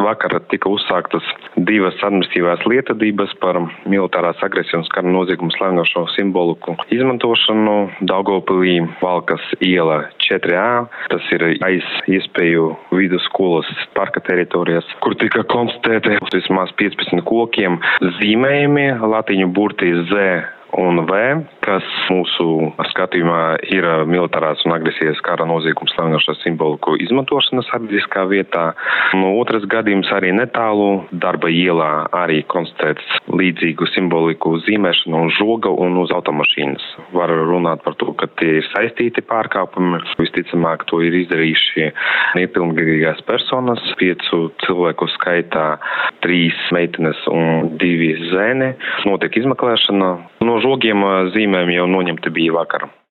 vakar tika uzsāktas 2 administratīvās lietvedības par militārās agresijas kara noziegumu slavinošo simboliku izmantošanu Daugavpilī, Valkas iela 4A. Tas ir aiz iespēju vidusskolas parka teritorijas, kur tika konstatēti vismaz 15 kokiem zīmējumi latiņu burtī Z un V, kas mūsu skatījumā ir militārās un agresijas kara noziegums slavinošo simboliku izmantošana sabiedriskā vietā. Otrs gadījums arī netālu darba ielā arī konstatēts līdzīgu simboliku zīmēšanu uz žoga un uz automašīnas. Var runāt par to, ka tie ir saistīti pārkāpumi. Visticamāk, to ir izdarījuši nepilngadīgās personas, 5 cilvēku skaitā, 3 meitenes un 2 zēni. Notiek izmeklēšana. No žogiem zīmējumi jau noņemti bija vakar.